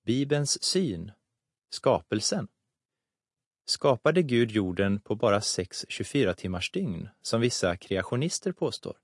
Bibelns syn, skapelsen. Skapade Gud jorden på bara 6 24-timmars dygn, som vissa kreationister påstår?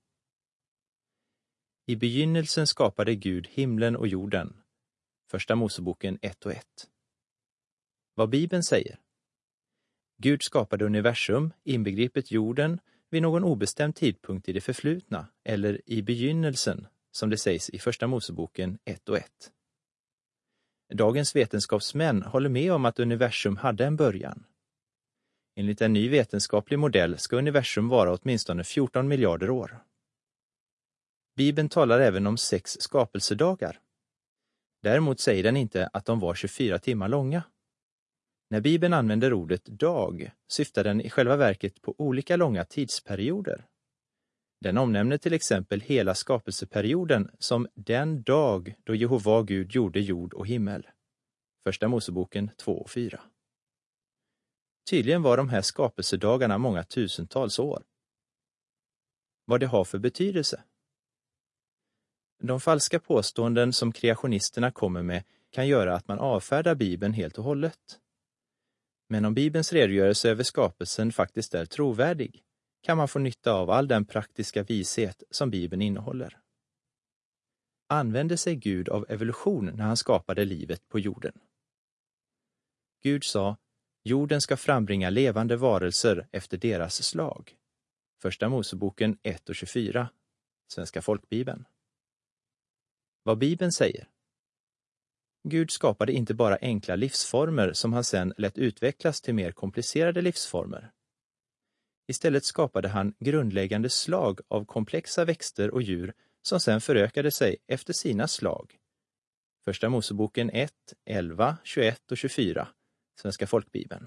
I begynnelsen skapade Gud himlen och jorden. Första Moseboken 1:1. Vad Bibeln säger? Gud skapade universum, inbegripet jorden, vid någon obestämd tidpunkt i det förflutna, eller i begynnelsen, som det sägs i Första Moseboken 1:1. Dagens vetenskapsmän håller med om att universum hade en början. Enligt en ny vetenskaplig modell ska universum vara åtminstone 14 miljarder år. Bibeln talar även om 6 skapelsedagar. Däremot säger den inte att de var 24 timmar långa. När Bibeln använder ordet dag syftar den i själva verket på olika långa tidsperioder. Den omnämner till exempel hela skapelseperioden som den dag då Jehova Gud gjorde jord och himmel. Första Moseboken 2:4. Tydligen var de här skapelsedagarna många tusentals år. Vad det har för betydelse? De falska påståenden som kreationisterna kommer med kan göra att man avfärdar Bibeln helt och hållet. Men om Bibelns redogörelse över skapelsen faktiskt är trovärdig, kan man få nytta av all den praktiska vishet som Bibeln innehåller. Använde sig Gud av evolution när han skapade livet på jorden? Gud sa, jorden ska frambringa levande varelser efter deras slag. Första Moseboken 1:24, Svenska folkbibeln. Vad Bibeln säger? Gud skapade inte bara enkla livsformer som han sedan lät utvecklas till mer komplicerade livsformer. Istället skapade han grundläggande slag av komplexa växter och djur som sedan förökade sig efter sina slag. Första Moseboken 1, 11, 21 och 24, Svenska folkbibeln.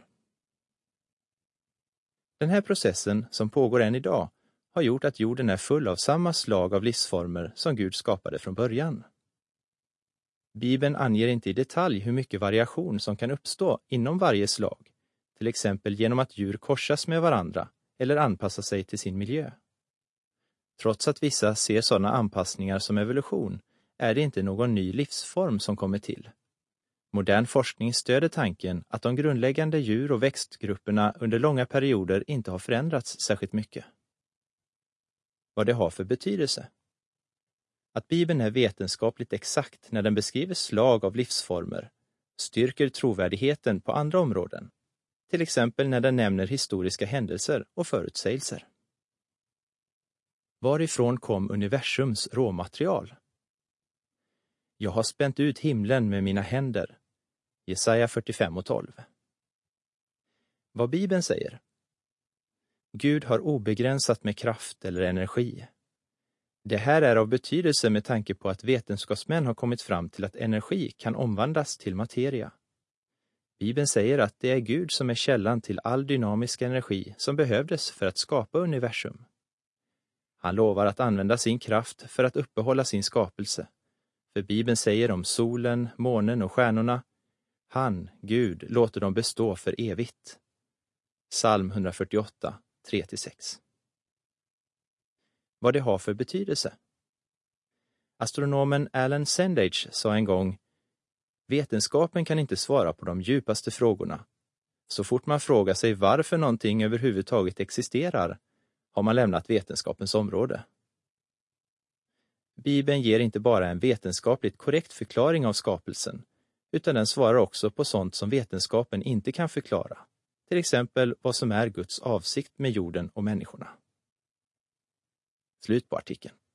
Den här processen, som pågår än idag, har gjort att jorden är full av samma slag av livsformer som Gud skapade från början. Bibeln anger inte i detalj hur mycket variation som kan uppstå inom varje slag, till exempel genom att djur korsas med varandra eller anpassar sig till sin miljö. Trots att vissa ser sådana anpassningar som evolution är det inte någon ny livsform som kommer till. Modern forskning stöder tanken att de grundläggande djur- och växtgrupperna under långa perioder inte har förändrats särskilt mycket. Vad det har för betydelse? Att Bibeln är vetenskapligt exakt när den beskriver slag av livsformer styrker trovärdigheten på andra områden, till exempel när den nämner historiska händelser och förutsägelser. Varifrån kom universums råmaterial? Jag har spänt ut himlen med mina händer. Jesaja 45:12. Vad Bibeln säger? Gud har obegränsat med kraft eller energi. Det här är av betydelse med tanke på att vetenskapsmän har kommit fram till att energi kan omvandlas till materia. Bibeln säger att det är Gud som är källan till all dynamisk energi som behövdes för att skapa universum. Han lovar att använda sin kraft för att uppehålla sin skapelse. För Bibeln säger om solen, månen och stjärnorna, han, Gud, låter dem bestå för evigt. Psalm 148, 3-6. Vad det har för betydelse? Astronomen Alan Sandage sa en gång, vetenskapen kan inte svara på de djupaste frågorna. Så fort man frågar sig varför någonting överhuvudtaget existerar, har man lämnat vetenskapens område. Bibeln ger inte bara en vetenskapligt korrekt förklaring av skapelsen, utan den svarar också på sånt som vetenskapen inte kan förklara. Till exempel vad som är Guds avsikt med jorden och människorna. Slut på artikeln.